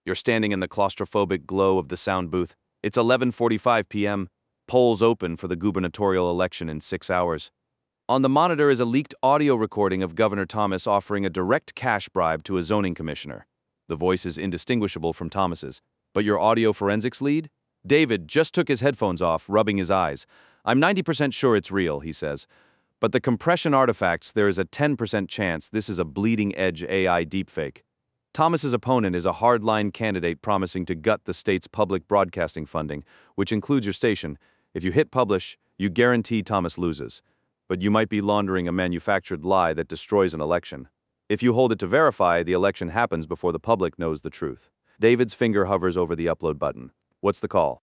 You're standing in the claustrophobic glow of the sound booth. It's 11:45 p.m. Polls open for the gubernatorial election in 6 hours. On the monitor is a leaked audio recording of Governor Thomas offering a direct cash bribe to a zoning commissioner. The voice is indistinguishable from Thomas's. But your audio forensics lead? David just took his headphones off, rubbing his eyes. I'm 90% sure it's real, he says. But the compression artifacts, there is a 10% chance this is a bleeding-edge AI deepfake. Thomas's opponent is a hardline candidate promising to gut the state's public broadcasting funding, which includes your station. If you hit publish, you guarantee Thomas loses. But you might be laundering a manufactured lie that destroys an election. If you hold it to verify, the election happens before the public knows the truth. David's finger hovers over the upload button. What's the call?